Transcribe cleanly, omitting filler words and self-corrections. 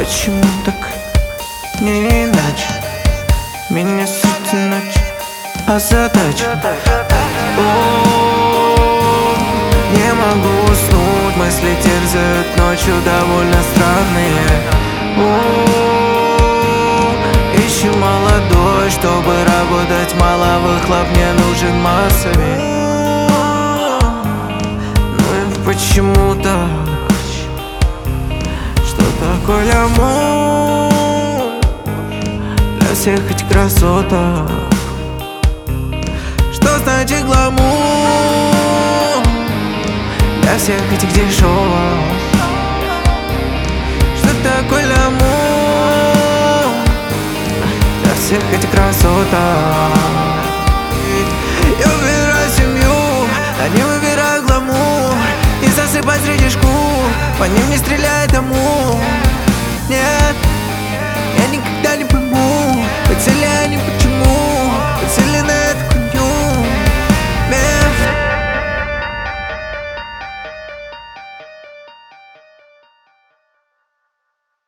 почему так не иначе? Меня суть иначе, а задача не могу уснуть, мысли терзают ночью довольно странные. Ищу молодой, чтобы работать мало, выхлоп мне нужен массовый. Ну и почему так? Что такое амор для всех этих красоток? Что значит гламур для всех этих дешевок? Что такое амор для всех этих красоток? Я выбираю семью, а не выбираю гламур. И засыпать среди шкур, по ним не стреляет амур.